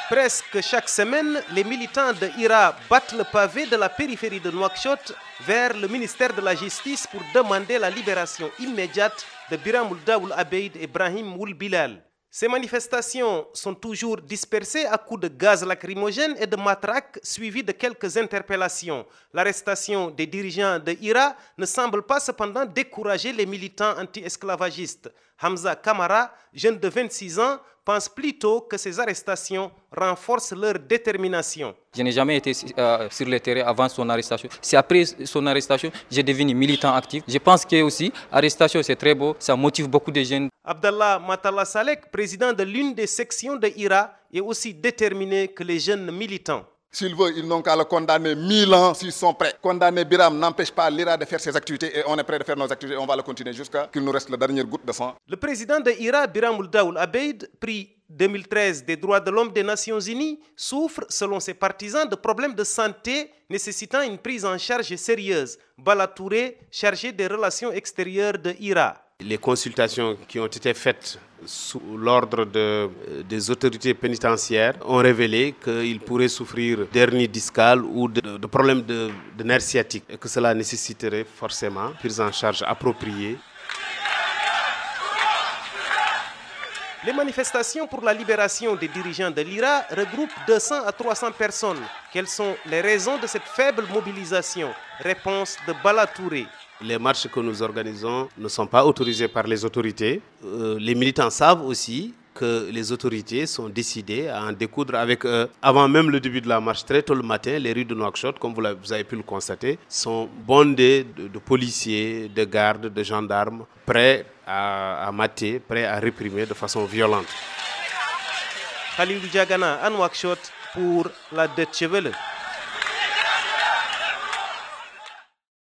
Presque chaque semaine, les militants de IRA battent le pavé de la périphérie de Nouakchott vers le ministère de la Justice pour demander la libération immédiate de Biram Ould Abeid et Brahim Ould Bilal. Ces manifestations sont toujours dispersées à coups de gaz lacrymogène et de matraques, suivies de quelques interpellations. L'arrestation des dirigeants de IRA ne semble pas cependant décourager les militants anti-esclavagistes. Hamza Kamara, jeune de 26 ans, pense plutôt que ces arrestations renforcent leur détermination. Je n'ai jamais été sur le terrain avant son arrestation. C'est après son arrestation que j'ai devenu militant actif. Je pense que aussi, l'arrestation c'est très beau, ça motive beaucoup de jeunes. Abdallah Matalla Salek, président de l'une des sections de IRA, est aussi déterminé que les jeunes militants. S'ils veulent, ils n'ont qu'à le condamner 1000 ans s'ils sont prêts. Condamner Biram n'empêche pas l'IRA de faire ses activités et on est prêt de faire nos activités. On va le continuer jusqu'à qu'il nous reste la dernière goutte de sang. Le président de IRA, Biram Ould Abeid, prix 2013 des droits de l'homme des Nations Unies, souffre, selon ses partisans, de problèmes de santé nécessitant une prise en charge sérieuse. Bala Touré, chargé des relations extérieures de IRA. Les consultations qui ont été faites sous l'ordre des autorités pénitentiaires ont révélé qu'il pourrait souffrir d'hernie discale ou de problèmes de nerfs sciatiques et que cela nécessiterait forcément une prise en charge appropriée. Les manifestations pour la libération des dirigeants de l'IRA regroupent 200 à 300 personnes. Quelles sont les raisons de cette faible mobilisation? Réponse de Bala Touré. Les marches que nous organisons ne sont pas autorisées par les autorités. Les militants savent aussi que les autorités sont décidées à en découdre avec eux. Avant même le début de la marche, très tôt le matin, les rues de Nouakchott, comme vous avez pu le constater, sont bondées de policiers, de gardes, de gendarmes, prêts à mater, prêts à réprimer de façon violente. Khalilou Diagana à Nouakchott pour la Deutsche Welle.